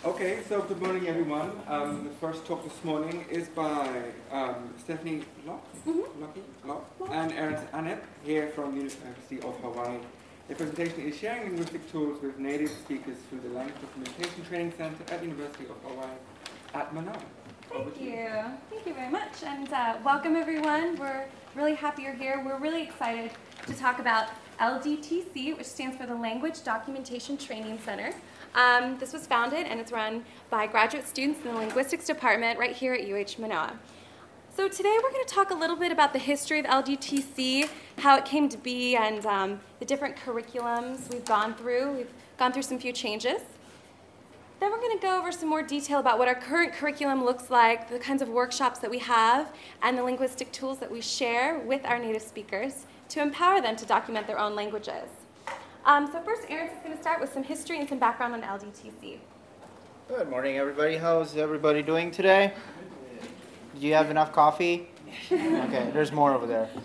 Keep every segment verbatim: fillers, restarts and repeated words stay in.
Okay, so good morning everyone. Um, the first talk this morning is by um, Stephanie Locke, Mm-hmm. Locke, Locke, and Ernst Annett here from the University of Hawaii. The presentation is sharing linguistic tools with native speakers through the Language Documentation Training Center at the University of Hawaii at Manoa. Thank you. Thank you very much. And uh, welcome everyone. We're really happy you're here. We're really excited to talk about L D T C, which stands for the Language Documentation Training Center. Um, this was founded and it's run by graduate students in the linguistics department right here at U H Manoa. So today we're going to talk a little bit about the history of L D T C, how it came to be, and um, the different curriculums we've gone through. We've gone through some few changes. Then we're going to go over some more detail about what our current curriculum looks like, the kinds of workshops that we have, and the linguistic tools that we share with our native speakers to empower them to document their own languages. Um, so first, Ernst is going to start with some history and some background on L D T C. Good morning, everybody. How's everybody doing today? Do you have enough coffee? Okay, there's more over there.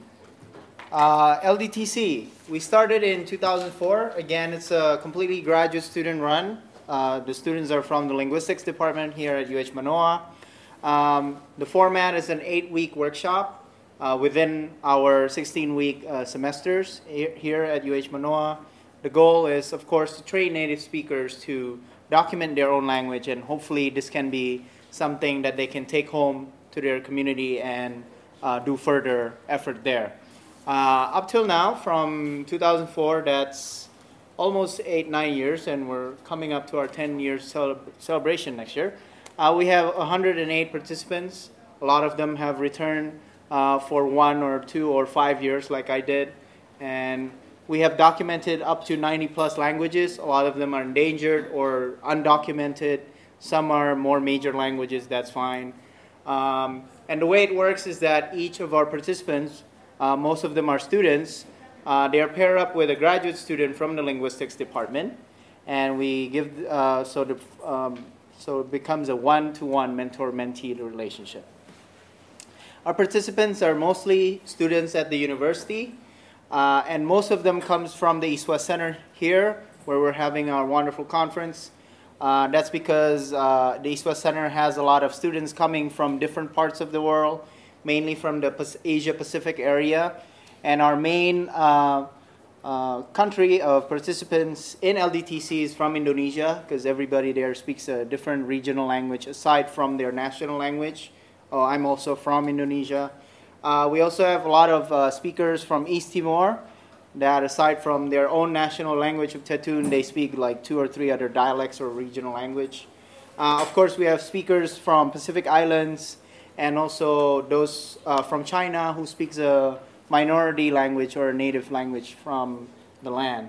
Uh, L D T C, we started in two thousand four. Again, it's a completely graduate student run. Uh, the students are from the linguistics department here at U H Manoa. Um, the format is an eight-week workshop uh, within our sixteen-week uh, semesters here at U H Manoa. The goal is, of course, to train native speakers to document their own language, and hopefully this can be something that they can take home to their community and uh, do further effort there. Uh, up till now, from two thousand four, that's almost eight, nine years, and we're coming up to our ten year cele celebration next year. Uh, we have one hundred eight participants. A lot of them have returned uh, for one or two or five years like I did. And we have documented up to ninety plus languages. A lot of them are endangered or undocumented. Some are more major languages, that's fine. Um, and the way it works is that each of our participants, uh, most of them are students, uh, they are paired up with a graduate student from the linguistics department. And we give, uh, so, the, um, so it becomes a one-to-one mentor-mentee relationship. Our participants are mostly students at the university. Uh, and most of them comes from the East West Center here, where we're having our wonderful conference. Uh, that's because uh, the East West Center has a lot of students coming from different parts of the world, mainly from the Asia Pacific area. And our main uh, uh, country of participants in L D T C is from Indonesia, because everybody there speaks a different regional language aside from their national language. Oh, I'm also from Indonesia. Uh, we also have a lot of uh, speakers from East Timor that, aside from their own national language of Tetun, they speak like two or three other dialects or regional language. Uh, of course, we have speakers from Pacific Islands and also those uh, from China who speaks a minority language or a native language from the land.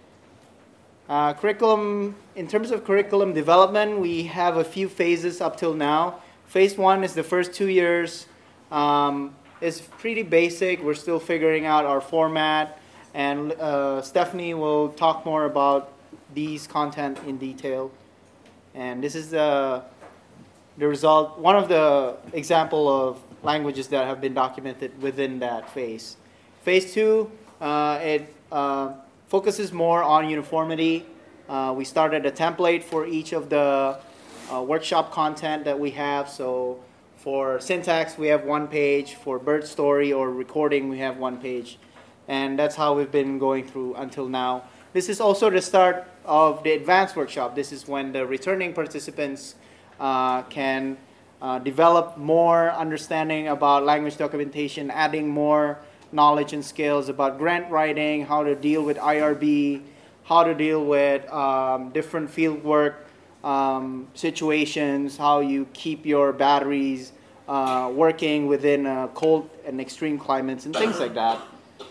Uh, curriculum, in terms of curriculum development, we have a few phases up till now. Phase one is the first two years. Um, It's pretty basic. We're still figuring out our format, and uh, Stephanie will talk more about these content in detail. And this is the, the result, one of the example of languages that have been documented within that phase. Phase two, uh, it uh, focuses more on uniformity. Uh, we started a template for each of the uh, workshop content that we have. So for syntax, we have one page. For bird story or recording, we have one page. And that's how we've been going through until now. This is also the start of the advanced workshop. This is when the returning participants uh, can uh, develop more understanding about language documentation, adding more knowledge and skills about grant writing, how to deal with I R B, how to deal with um, different field work Um, situations, how you keep your batteries uh, working within uh, cold and extreme climates and things like that.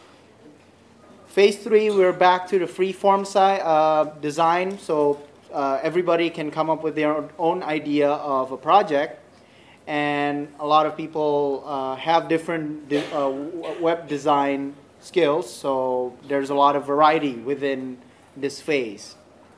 Phase three, we're back to the free form side uh, design, so uh, everybody can come up with their own idea of a project, and a lot of people uh, have different de uh, web design skills, so there's a lot of variety within this phase.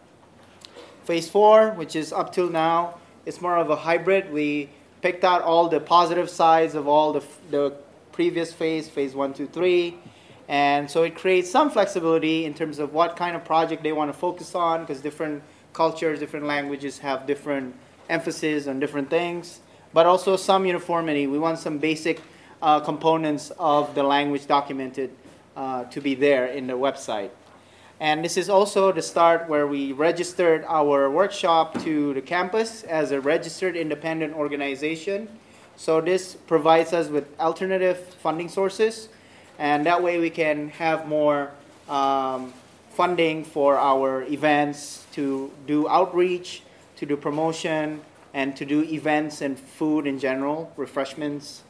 Phase four, which is up till now, it's more of a hybrid. We picked out all the positive sides of all the, the previous phase, phase one, two, three. And so it creates some flexibility in terms of what kind of project they want to focus on, because different cultures, different languages have different emphasis on different things, but also some uniformity. We want some basic uh, components of the language documented uh, to be there in the website. And this is also the start where we registered our workshop to the campus as a registered independent organization. So this provides us with alternative funding sources, and that way we can have more um, funding for our events, to do outreach, to do promotion, and to do events and food in general, refreshments.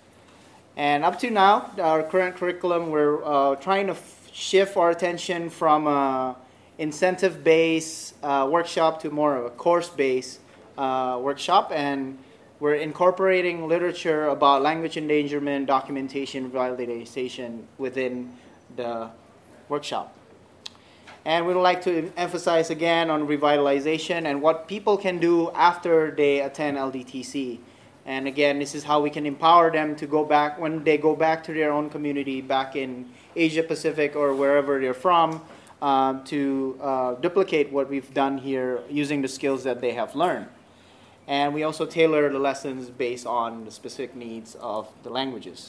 And up to now, our current curriculum, we're uh, trying to f shift our attention from a incentive-based uh, workshop to more of a course-based uh, workshop, and we're incorporating literature about language endangerment, documentation, revitalization within the workshop. And we'd like to emphasize again on revitalization and what people can do after they attend L D T C. And again, this is how we can empower them to go back, when they go back to their own community, back in Asia Pacific or wherever they're from, um, to uh, duplicate what we've done here using the skills that they have learned. And we also tailor the lessons based on the specific needs of the languages.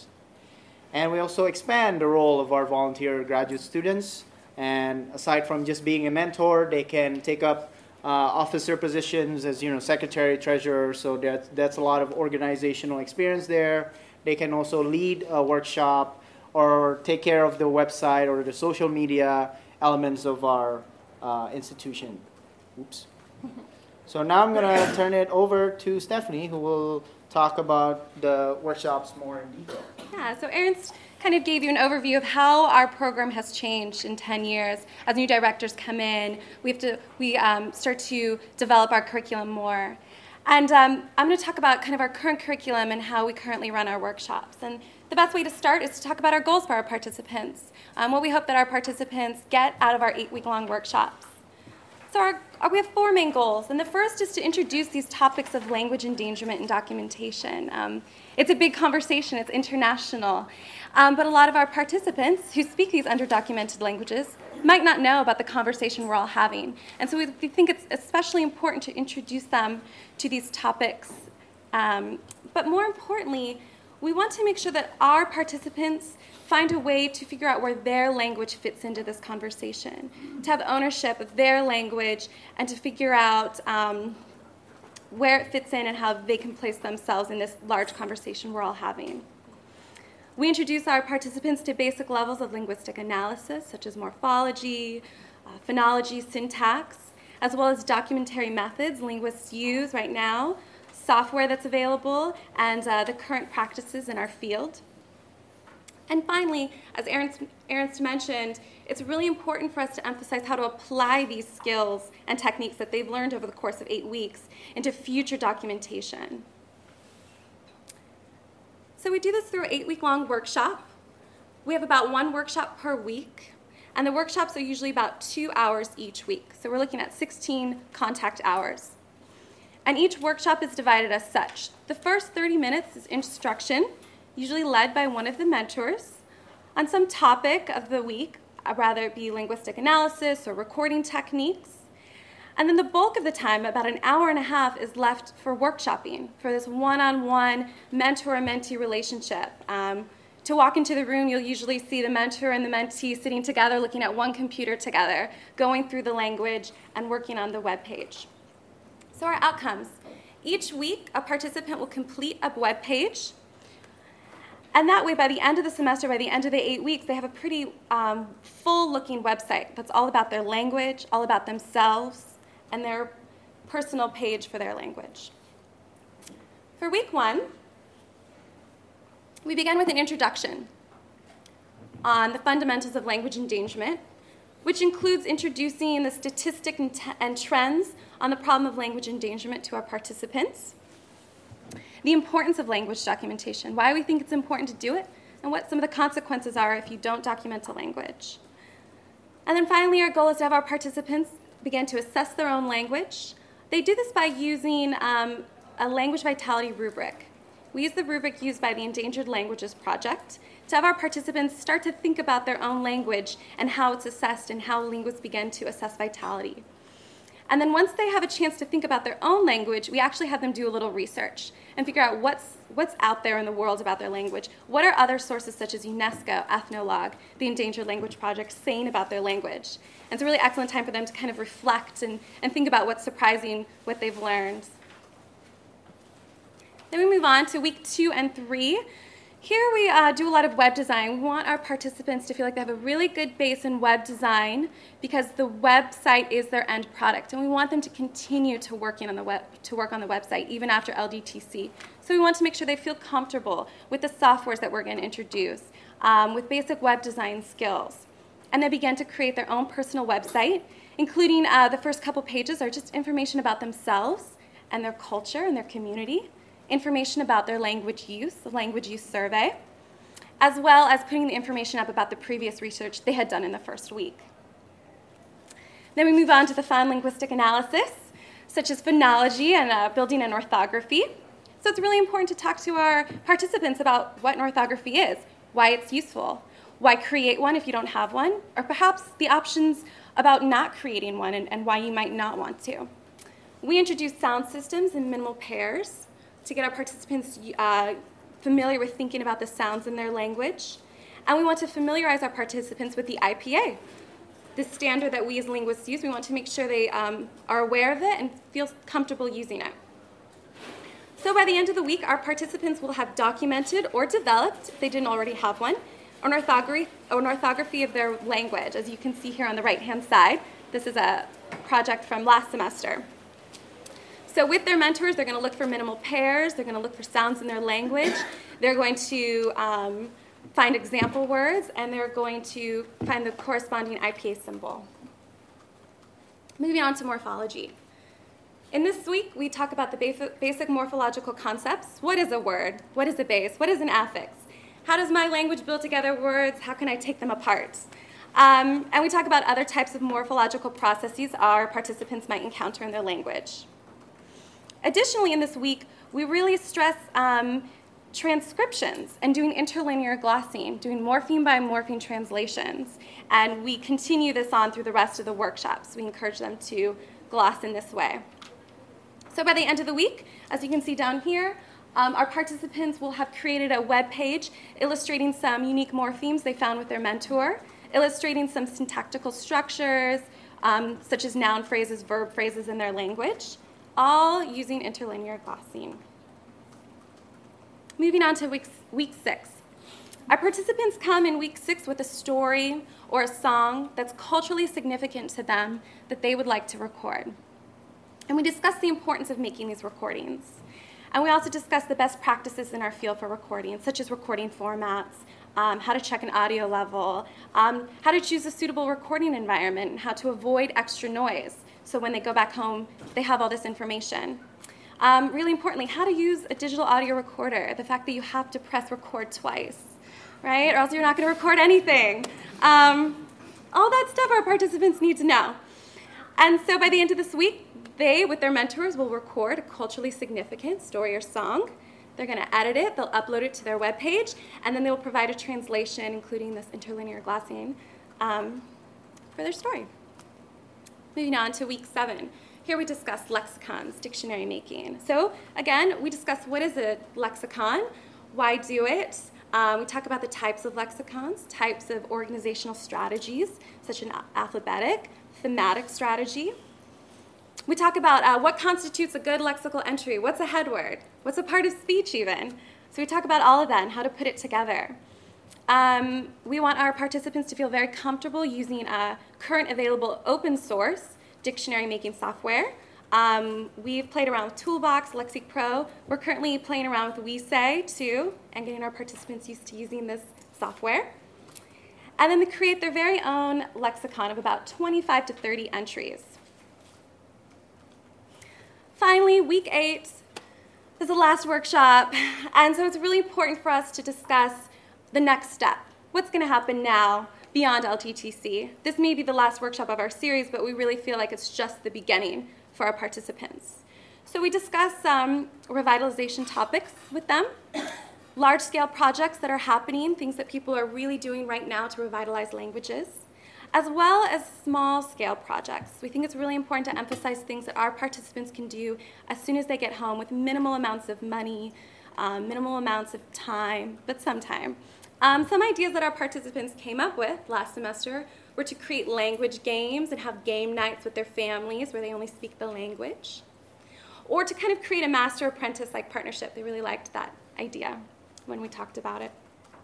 And we also expand the role of our volunteer graduate students. And aside from just being a mentor, they can take up uh, officer positions as, you know, secretary, treasurer. So that's, that's a lot of organizational experience there. They can also lead a workshop or take care of the website or the social media elements of our uh, institution. Oops. So now I'm going to turn it over to Stephanie, who will talk about the workshops more in detail. Yeah, so Aaron's kind of gave you an overview of how our program has changed in ten years. As new directors come in, we have to we um, start to develop our curriculum more. And um, I'm going to talk about kind of our current curriculum and how we currently run our workshops. And the best way to start is to talk about our goals for our participants, um, what we hope that our participants get out of our eight-week-long workshops. So our, our, we have four main goals, and the first is to introduce these topics of language endangerment and documentation. Um, it's a big conversation, it's international, um, but a lot of our participants who speak these underdocumented languages might not know about the conversation we're all having. And so we, we think it's especially important to introduce them to these topics. Um, but more importantly, we want to make sure that our participants find a way to figure out where their language fits into this conversation, to have ownership of their language, and to figure out um, where it fits in and how they can place themselves in this large conversation we're all having. We introduce our participants to basic levels of linguistic analysis, such as morphology, uh, phonology, syntax, as well as documentary methods linguists use right now, software that's available, and uh, the current practices in our field. And finally, as Aaron's mentioned, it's really important for us to emphasize how to apply these skills and techniques that they've learned over the course of eight weeks into future documentation. So we do this through an eight-week-long workshop. We have about one workshop per week, and the workshops are usually about two hours each week. So we're looking at sixteen contact hours. And each workshop is divided as such. The first thirty minutes is instruction, usually led by one of the mentors, on some topic of the week, rather it be linguistic analysis or recording techniques. And then the bulk of the time, about an hour and a half, is left for workshopping, for this one-on-one mentor-mentee relationship. Um, to walk into the room, you'll usually see the mentor and the mentee sitting together, looking at one computer together, going through the language and working on the web page. So our outcomes. Each week, a participant will complete a web page. And that way, by the end of the semester, by the end of the eight weeks, they have a pretty um, full-looking website that's all about their language, all about themselves, and their personal page for their language. For week one, we begin with an introduction on the fundamentals of language endangerment, which includes introducing the statistics and, and trends on the problem of language endangerment to our participants, the importance of language documentation, why we think it's important to do it, and what some of the consequences are if you don't document a language. And then finally, our goal is to have our participants begin to assess their own language. They do this by using um, a language vitality rubric. We use the rubric used by the Endangered Languages Project to have our participants start to think about their own language and how it's assessed and how linguists begin to assess vitality. And then once they have a chance to think about their own language, we actually have them do a little research and figure out what's, what's out there in the world about their language. What are other sources such as UNESCO, Ethnologue, the Endangered Language Project saying about their language? And it's a really excellent time for them to kind of reflect and, and think about what's surprising, what they've learned. Then we move on to week two and three. Here we uh, do a lot of web design. We want our participants to feel like they have a really good base in web design because the website is their end product, and we want them to continue to working on the web to work on the website even after L D T C. So we want to make sure they feel comfortable with the softwares that we're going to introduce, um, with basic web design skills, and they begin to create their own personal website, including uh, the first couple pages are just information about themselves and their culture and their community, information about their language use, the language use survey, as well as putting the information up about the previous research they had done in the first week. Then we move on to the fun linguistic analysis, such as phonology and uh, building an orthography. So it's really important to talk to our participants about what an orthography is, why it's useful, why create one if you don't have one, or perhaps the options about not creating one and, and why you might not want to. We introduce sound systems in minimal pairs to get our participants uh, familiar with thinking about the sounds in their language. And we want to familiarize our participants with the I P A, the standard that we as linguists use. We want to make sure they um, are aware of it and feel comfortable using it. So by the end of the week, our participants will have documented or developed, if they didn't already have one, an orthography, an orthography of their language. As you can see here on the right-hand side, this is a project from last semester. So with their mentors, they're going to look for minimal pairs. They're going to look for sounds in their language. They're going to um, find example words, and they're going to find the corresponding I P A symbol. Moving on to morphology. In this week, we talk about the basic, basic morphological concepts. What is a word? What is a base? What is an affix? How does my language build together words? How can I take them apart? Um, and we talk about other types of morphological processes our participants might encounter in their language. Additionally, in this week, we really stress um, transcriptions and doing interlinear glossing, doing morpheme by morpheme translations. And we continue this on through the rest of the workshops. We encourage them to gloss in this way. So by the end of the week, as you can see down here, um, our participants will have created a web page illustrating some unique morphemes they found with their mentor, illustrating some syntactical structures, um, such as noun phrases, verb phrases in their language, all using interlinear glossing. Moving on to week, week six. Our participants come in week six with a story or a song that's culturally significant to them that they would like to record. And we discuss the importance of making these recordings. And we also discuss the best practices in our field for recording, such as recording formats, um, how to check an audio level, um, how to choose a suitable recording environment, and how to avoid extra noise. So when they go back home, they have all this information. Um, really importantly, how to use a digital audio recorder, the fact that you have to press record twice, right? Or else you're not going to record anything. Um, all that stuff our participants need to know. And so by the end of this week, they, with their mentors, will record a culturally significant story or song. They're going to edit it, they'll upload it to their webpage, and then they'll provide a translation, including this interlinear glossing, um, for their story. Moving on to week seven. Here we discuss lexicons, dictionary making. So again, we discuss what is a lexicon, why do it. Um, we talk about the types of lexicons, types of organizational strategies, such as alphabetic, thematic strategy. We talk about uh, what constitutes a good lexical entry, what's a head word, what's a part of speech even. So we talk about all of that and how to put it together. Um, we want our participants to feel very comfortable using a current available open source dictionary making software. Um, we've played around with Toolbox, Lexic Pro. We're currently playing around with WeSay too, and getting our participants used to using this software. And then they create their very own lexicon of about twenty-five to thirty entries. Finally, week eight is the last workshop, and so it's really important for us to discuss the next step. What's going to happen now beyond L T T C? This may be the last workshop of our series, but we really feel like it's just the beginning for our participants. So we discuss um, revitalization topics with them, large-scale projects that are happening, things that people are really doing right now to revitalize languages. as well as small-scale projects. We think it's really important to emphasize things that our participants can do as soon as they get home with minimal amounts of money, um, minimal amounts of time, but some time. Um, some ideas that our participants came up with last semester were to create language games and have game nights with their families where they only speak the language, or to kind of create a master-apprentice-like partnership. They really liked that idea when we talked about it.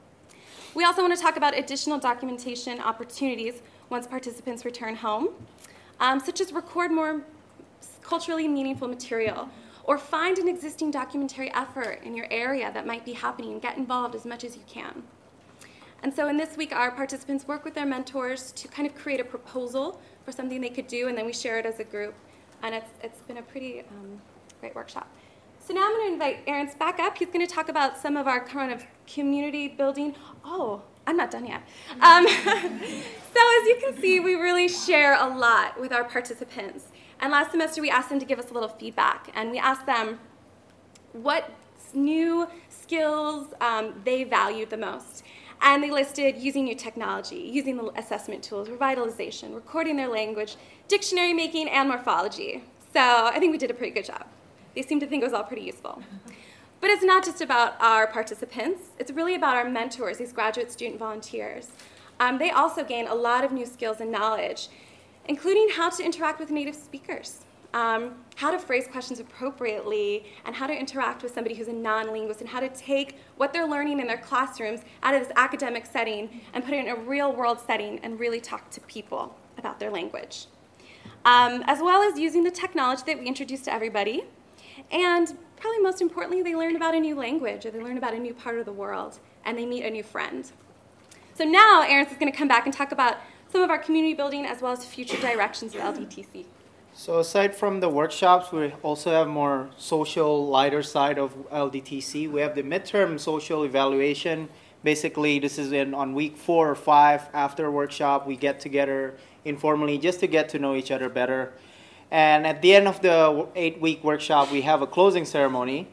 We also want to talk about additional documentation opportunities once participants return home, um, such as record more culturally meaningful material, or find an existing documentary effort in your area that might be happening and get involved as much as you can. And so in this week, our participants work with their mentors to kind of create a proposal for something they could do, and then we share it as a group. And it's, it's been a pretty um, great workship. So now I'm going to invite Aaron back up. He's going to talk about some of our kind of community building. Oh, I'm not done yet. Um, so as you can see, we really share a lot with our participants. And last semester, we asked them to give us a little feedback. And we asked them what new skills um, they valued the most. And they listed using new technology, using the assessment tools, revitalization, recording their language, dictionary making, and morphology. So I think we did a pretty good job. They seemed to think it was all pretty useful. But it's not just about our participants. It's really about our mentors, these graduate student volunteers. Um, they also gain a lot of new skills and knowledge, including how to interact with native speakers, um, how to phrase questions appropriately, and how to interact with somebody who's a non-linguist, and how to take what they're learning in their classrooms out of this academic setting and put it in a real-world setting and really talk to people about their language. Um, as well as using the technology that we introduced to everybody. And probably most importantly, they learn about a new language, or they learn about a new part of the world, and they meet a new friend. So now Aaron is going to come back and talk about some of our community building as well as future directions of L D T C. So aside from the workshops, we also have more social, lighter side of L D T C. We have the midterm social evaluation. Basically, this is in on week four or five after workshop. We get together informally just to get to know each other better. And at the end of the eight-week workshop, we have a closing ceremony.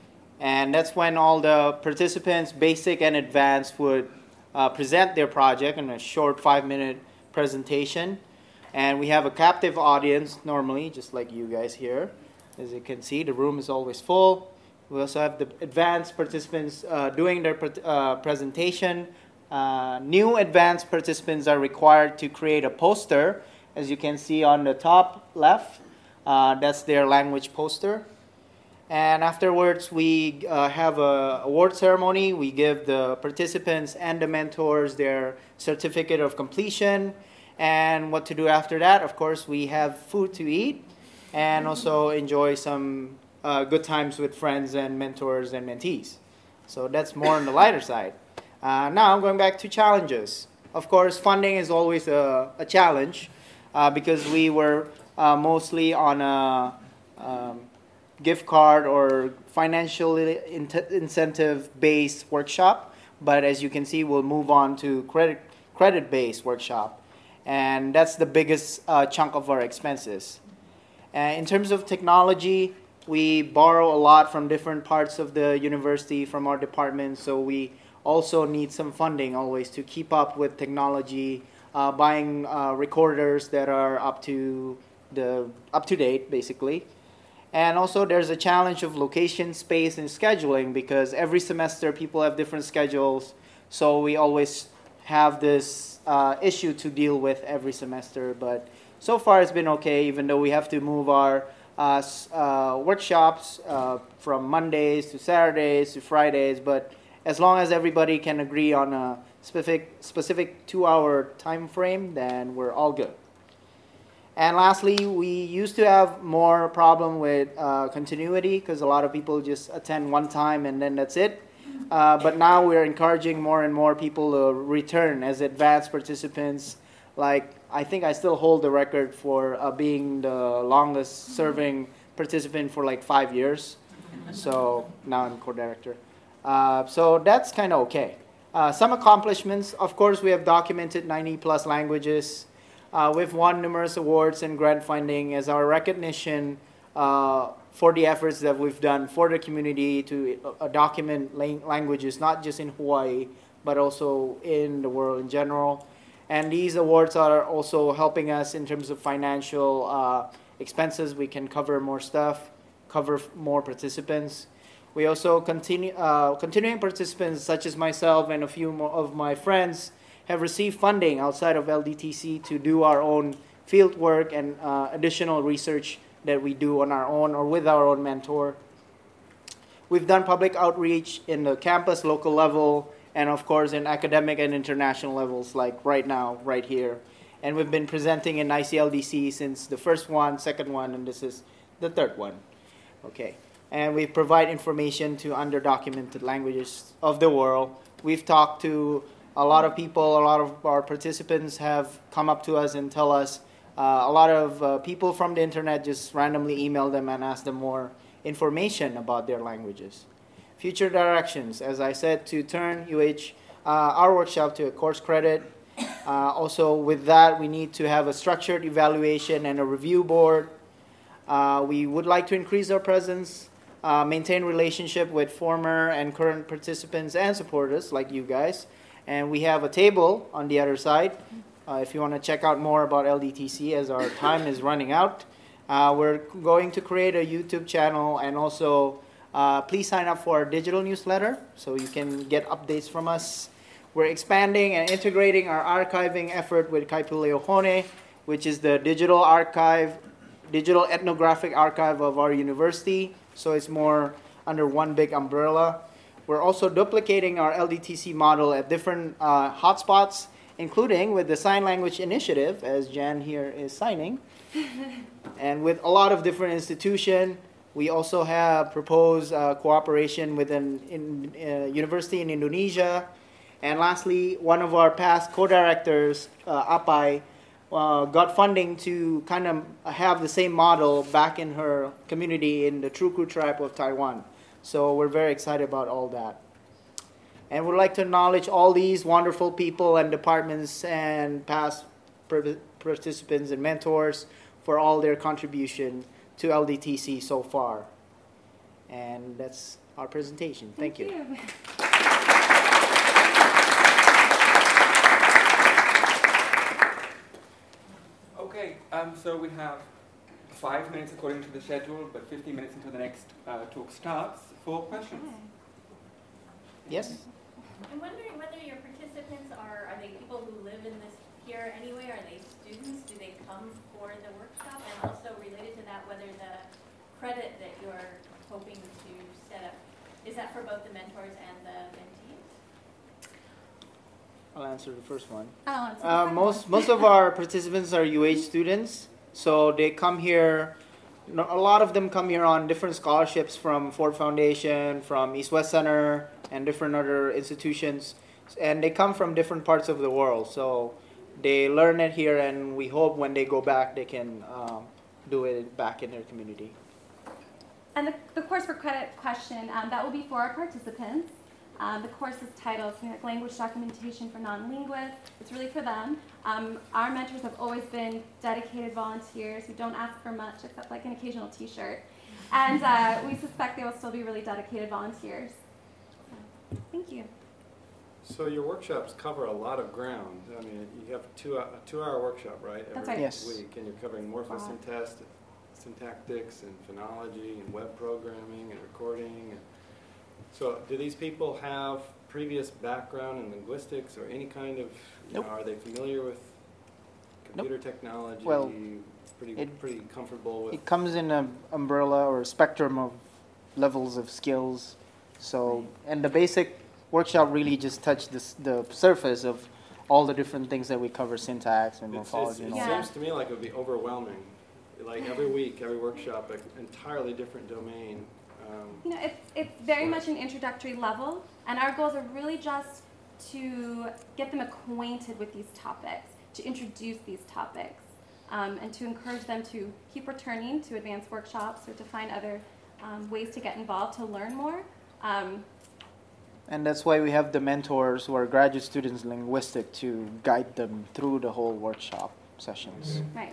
And that's when all the participants, basic and advanced, would uh, present their project in a short five-minute presentation. And we have a captive audience normally, just like you guys here. As you can see, the room is always full. We also have the advanced participants uh, doing their uh, presentation. Uh, new advanced participants are required to create a poster. As you can see on the top left, uh, that's their language poster. And afterwards, we uh, have a award ceremony. We give the participants and the mentors their certificate of completion. And what to do after that, of course, we have food to eat and also enjoy some uh, good times with friends and mentors and mentees. So that's more on the lighter side. Uh, now I'm going back to challenges. Of course, funding is always a, a challenge uh, because we were uh, mostly on a um, gift card or financially in incentive-based workshop. But as you can see, we'll move on to credit credit-based workshop. And that's the biggest uh, chunk of our expenses. Uh, in terms of technology, we borrow a lot from different parts of the university, from our department, so we also need some funding always to keep up with technology, uh, buying uh, recorders that are up to the up to date, basically. And also there's a challenge of location, space, and scheduling because every semester people have different schedules, so we always have this uh, issue to deal with every semester. But so far it's been okay, even though we have to move our uh, uh, workshops uh, from Mondays to Saturdays to Fridays. But as long as everybody can agree on a specific specific two-hour time frame, then we're all good. And lastly, we used to have more problem with uh, continuity because a lot of people just attend one time and then that's it. Uh, but now we're encouraging more and more people to return as advanced participants. Like, I think I still hold the record for uh, being the longest serving participant for like five years. So now I'm co-director. Uh, so that's kind of okay. Uh, some accomplishments, of course, we have documented ninety plus languages. Uh, we've won numerous awards and grant funding as our recognition uh, for the efforts that we've done for the community to uh, document lang languages, not just in Hawaii, but also in the world in general. And these awards are also helping us in terms of financial uh, expenses. We can cover more stuff, cover f- more participants. We also continue, uh, continuing participants such as myself and a few more of my friends have received funding outside of L D T C to do our own field work and uh, additional research that we do on our own or with our own mentor. We've done public outreach in the campus, local level, and of course in academic and international levels like right now, right here. And we've been presenting in I C L D C since the first one, second one, and this is the third one. Okay. And we provide information to underdocumented languages of the world. We've talked to a lot of people, a lot of our participants have come up to us and tell us, uh, a lot of uh, people from the internet just randomly email them and ask them more information about their languages. Future directions, as I said, to turn U H, uh, our workshop to a course credit. Uh, also with that, we need to have a structured evaluation and a review board. Uh, we would like to increase our presence, uh, maintain relationship with former and current participants and supporters like you guys. And we have a table on the other side uh, if you want to check out more about L D T C as our time is running out. Uh, we're going to create a YouTube channel, and also uh, please sign up for our digital newsletter so you can get updates from us. We're expanding and integrating our archiving effort with Kaipule which is the digital archive, digital ethnographic archive of our university. So it's more under one big umbrella. We're also duplicating our L D T C model at different uh, hotspots, including with the Sign Language Initiative, as Jan here is signing, and with a lot of different institutions. We also have proposed uh, cooperation with an in, uh, university in Indonesia. And lastly, one of our past co-directors, uh, Apai, uh, got funding to kind of have the same model back in her community in the Truku tribe of Taiwan. So we're very excited about all that. And we'd like to acknowledge all these wonderful people and departments and past participants and mentors for all their contribution to L D T C so far. And that's our presentation. Thank, Thank you. you. Okay, um, so we have five minutes according to the schedule, but fifteen minutes until the next uh, talk starts for questions. Yes? I'm wondering whether your participants are, are they people who live in this here anyway? Are they students? Do they come for the workshop? And also related to that, whether the credit that you're hoping to set up, is that for both the mentors and the mentees? I'll answer the first one. I'll answer the Uh, second most, one. most of our participants are U H students, so they come here. No, a lot of them come here on different scholarships from Ford Foundation, from East West Center, and different other institutions. And they come from different parts of the world. So they learn it here, and we hope when they go back, they can um, do it back in their community. And the, the course for credit question, um, that will be for our participants. Um, the course is titled Language Documentation for Non-Linguists. It's really for them. Um, our mentors have always been dedicated volunteers who don't ask for much except like an occasional t-shirt. And uh, we suspect they will still be really dedicated volunteers. So, thank you. So your workshops cover a lot of ground. I mean, you have two, a two-hour workshop, right? Every That's right. Yes. week, and you're covering morphosyntax, syntactics, and phonology, and web programming, and recording. And so, do these people have previous background in linguistics or any kind of? You Nope. know, are they familiar with computer Nope. technology? Well, pretty it- pretty comfortable with. It comes in an umbrella or a spectrum of levels of skills. So, and the basic workshop really just touched this, the surface of all the different things that we cover, syntax and It's- it's- morphology and it all Yeah. that. seems to me like it would be overwhelming. Like every week, every workshop, an entirely different domain. Um, You know, it's, it's very much an introductory level, and our goals are really just to get them acquainted with these topics, to introduce these topics, um, and to encourage them to keep returning to advanced workshops or to find other um, ways to get involved, to learn more. Um, And that's why we have the mentors who are graduate students in linguistics to guide them through the whole workshop sessions. right.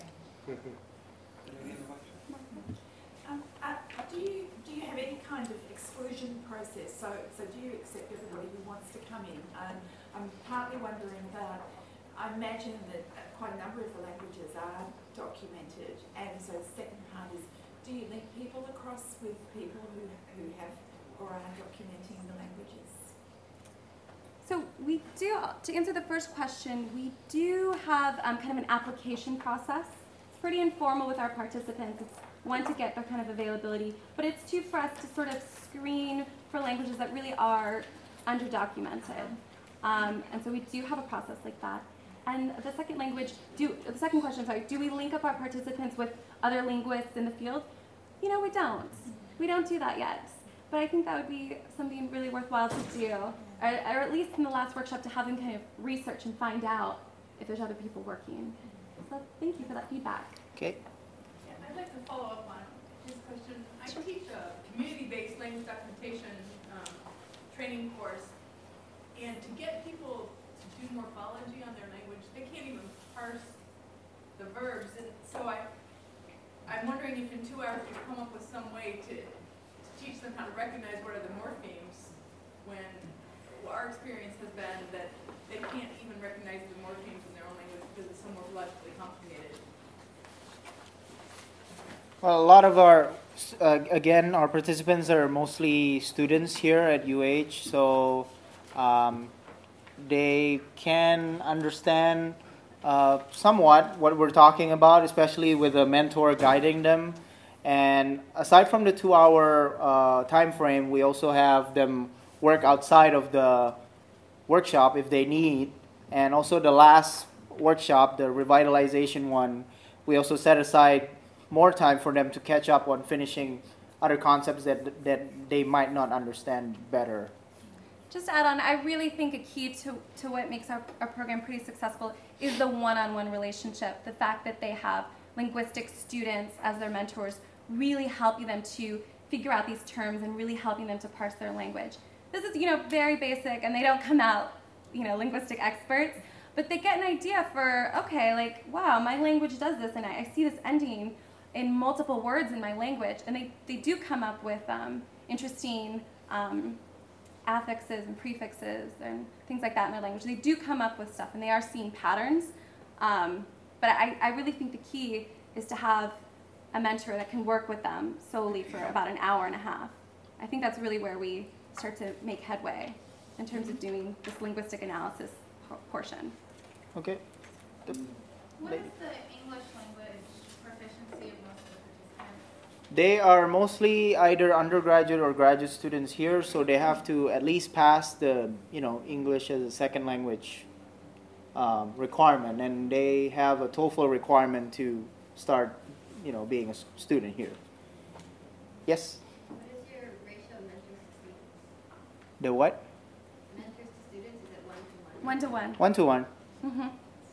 Um, uh, do you do you have any kind of exclusion process? So so do you accept everybody who wants to come in? Um, I'm partly wondering about I imagine that uh, quite a number of the languages are documented, and so the second part is, do you link people across with people who, who have or are documenting the languages? So we do, to answer the first question, we do have um, kind of an application process. It's pretty informal with our participants. It's one, to get their kind of availability, but it's two, for us to sort of screen for languages that really are underdocumented. Um, and so we do have a process like that. And the second language, do, the second question, sorry, do we link up our participants with other linguists in the field? You know, we don't. We don't do that yet. But I think that would be something really worthwhile to do, or, or at least in the last workshop to have them kind of research and find out if there's other people working. So thank you for that feedback. Okay. Yeah, I'd like to follow up on his question. I teach a community-based language documentation um, training course, and to get people to do morphology on their language, they can't even parse the verbs. And so I, I'm wondering if in two hours you've come up with some way to, to teach them how to recognize what are the morphemes, when our experience has been that they can't even recognize the morphemes in their own language because it's so morphologically complicated. Well, a lot of our, uh, again, our participants are mostly students here at U H, so um, they can understand uh, somewhat what we're talking about, especially with a mentor guiding them. And aside from the two-hour uh, time frame, we also have them work outside of the workshop if they need. And also the last workshop, the revitalization one, we also set aside more time for them to catch up on finishing other concepts that that they might not understand better. Just to add on, I really think a key to, to what makes our, our program pretty successful is the one-on-one relationship. The fact that they have linguistic students as their mentors, really helping them to figure out these terms and really helping them to parse their language. This is, you know, very basic, and they don't come out, you know, linguistic experts, but they get an idea for, okay, like, wow, my language does this, and I, I see this ending in multiple words in my language, and they, they do come up with um, interesting um, affixes and prefixes and things like that in their language. They do come up with stuff, and they are seeing patterns, um, but I, I really think the key is to have a mentor that can work with them solely for about an hour and a half. I think that's really where we start to make headway in terms of doing this linguistic analysis portion. Okay. The What lady. is the English language proficiency of most of the participants? They are mostly either undergraduate or graduate students here, so they have to at least pass the, you know, English as a second language um, requirement, and they have a TOEFL requirement to start, you know, being a s- student here. Yes? What is your ratio of mentors to students? The what? Mentors to students, is it one to one? One to one. One to one. Mm-hmm.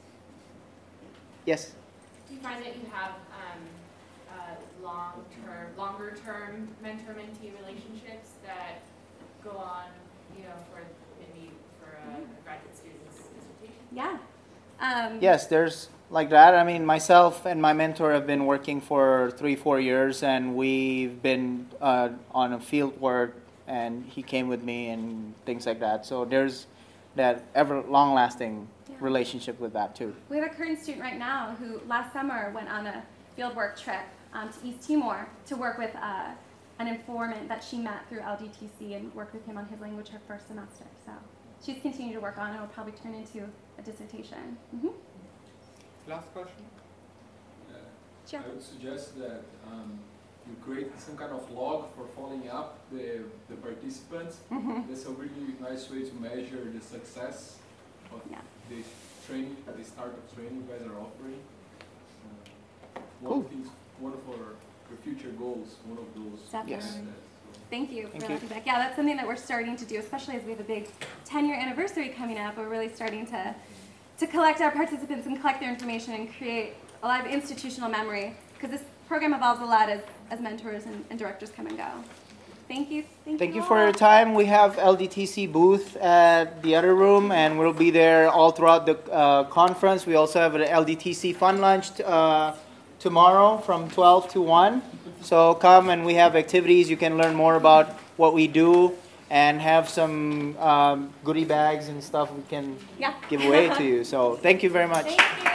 Yes? Do you find that you have um, uh, long-term, longer-term mentor-mentee relationships that go on, you know, for maybe for a graduate student's dissertation? Yeah. Um, Yes, there's like that. I mean, myself and my mentor have been working for three, four years, and we've been uh, on a field work, and he came with me and things like that. So there's that ever long-lasting Yeah. relationship with that too. We have a current student right now who last summer went on a fieldwork trip um, to East Timor to work with uh, an informant that she met through L D T C and worked with him on his language her first semester. So she's continued to work on it. It'll probably turn into a dissertation. Mm-hmm. Last question? Sure. I would suggest that um, you create some kind of log for following up the, the participants. Mm-hmm. That's a really nice way to measure the success of Yeah. the training, the start of training you guys are offering. Uh, one Cool. of things, one of our, our future goals, one of those. Definitely. Yes. is that, so. Thank you Thank for you. that feedback. Yeah, that's something that we're starting to do, especially as we have a big ten-year anniversary coming up. We're really starting to to collect our participants and collect their information and create a lot of institutional memory, because this program evolves a lot as, as mentors and, and directors come and go. Thank you. Thank, Thank you all. for your time. We have L D T C booth at the other room, and we'll be there all throughout the uh, conference. We also have an L D T C fun lunch uh, tomorrow from twelve to one. So come, and we have activities. You can learn more about what we do and have some um, goodie bags and stuff we can Yeah. give away to you. So thank you very much. Thank you.